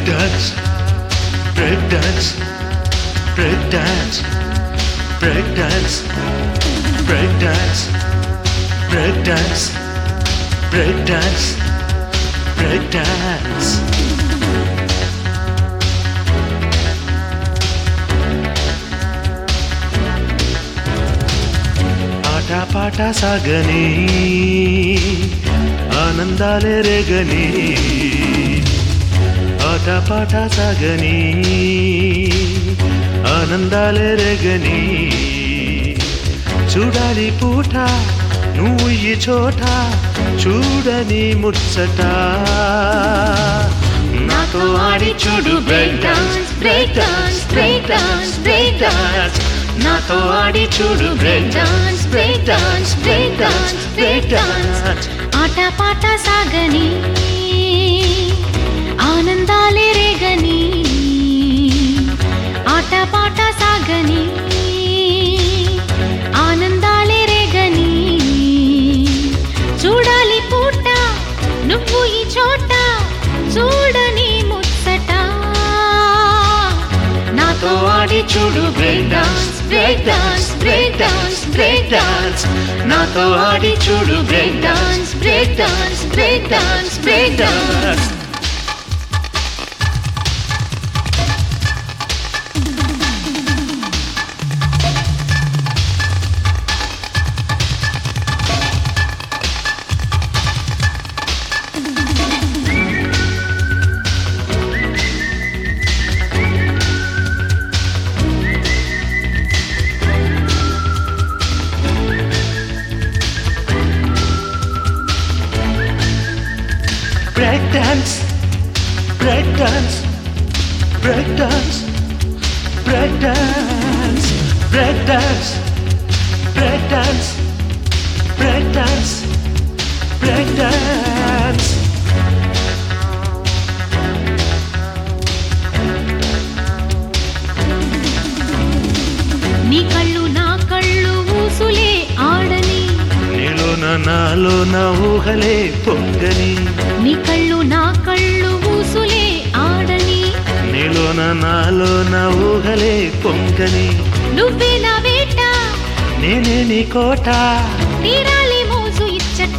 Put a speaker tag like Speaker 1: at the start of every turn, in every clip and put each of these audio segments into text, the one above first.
Speaker 1: dance, break dance, break dance, break dance, break dance, break dance, break dance, break dance. ఆట పాట సాగని ఆనందాలే రేగని ఆట పాట సాగని ఆనందాలే రేగని చూడాలి పూట నువ్వు ఈ చోట చూడని ముచ్చట నాతో ఆడి చూడు break dance break dance break dance break dance నాతో ఆడి చూడు break dance break dance break dance break dance
Speaker 2: ఆట పాట సాగని ఆనందాలే రేగని ఆట పాట సాగని ఆనందాలే రేగని చూడాలి పూట నువ్వు ఈ చోట చూడని ముచ్చట
Speaker 1: నాతో ఆడి చూడు break dance break dance break dance break dance నాతో ఆడి చూడు break dance break dance break dance break dance break dance, break dance, break dance, break dance, break dance, break dance, break dance, break dance.
Speaker 2: నీ కళ్ళు నా కళ్ళు ఊసులే ఆడని
Speaker 1: నీలోన నాలోన ఊహలే పొంగని
Speaker 2: నీ కళ్ళు నా కళ్ళు ఊసులే ఆడని
Speaker 1: నీలోన నాలోన ఊహలే పొంగని
Speaker 2: నువ్వే నా వేట
Speaker 1: నేనే నీ కోట
Speaker 2: తీరాలి మోజు ఇచ్చట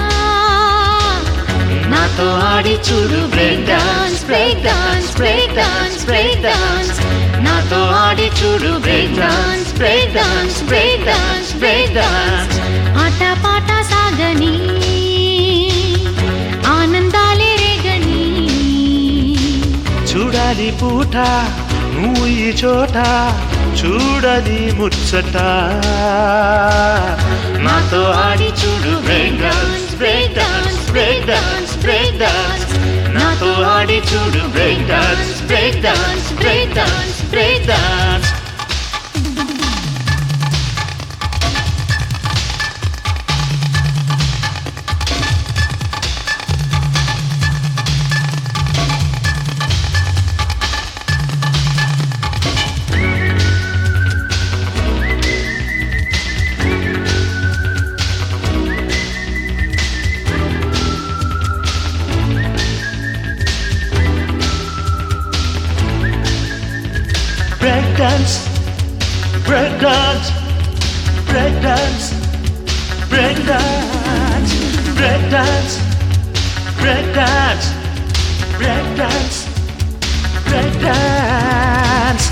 Speaker 1: నాతో ఆడి చూడు break dance break dance break dance break dance నాతో ఆడి చూడు break dance break dance break dance break dance
Speaker 2: ఆట పాట సాగని ఆనందాలే రేగని
Speaker 1: చూడాలి పూట నువ్వు ఈ చోట చూడని ముచ్చట నాతో ఆడి చూడు break dance break dance break dance break dance నాతో ఆడి చూడు break dance break dance break dance break dance break dance, break dance, break dance, break dance, break dance, break dance, break dance, break dance.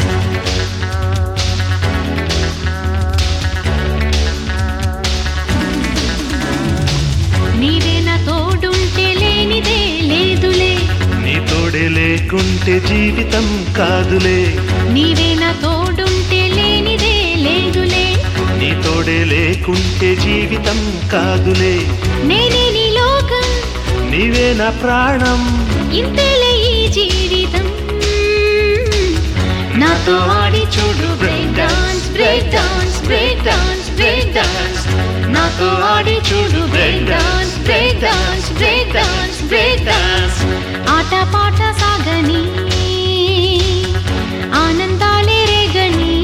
Speaker 2: నీవే నా తోడుంటే లేనిదే లేదులే
Speaker 1: నీ తోడే లేకుంటే జీవితం కాదులే
Speaker 2: నీవే నా తోడుంటే లేనిదే లేదులే
Speaker 1: నీ తోడే లేకుంటే జీవితం కాదులే
Speaker 2: నేనే నీ లోకం
Speaker 1: నీవే నా ప్రాణం
Speaker 2: ఇంతేలే ఈ జీవితం నాతో ఆడి చూడు break dance break dance break dance break dance
Speaker 1: నాతో ఆడి చూడు break dance break dance break dance break dance
Speaker 2: ఆట పాట సాగని ఆనందాలే రేగని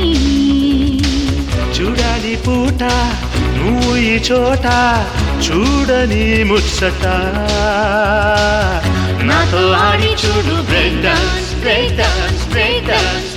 Speaker 1: చూడాలి పూట నువ్వు ఈ చోట చూడని ముచ్చట నాతో ఆడి చూడు break dance break dance break dance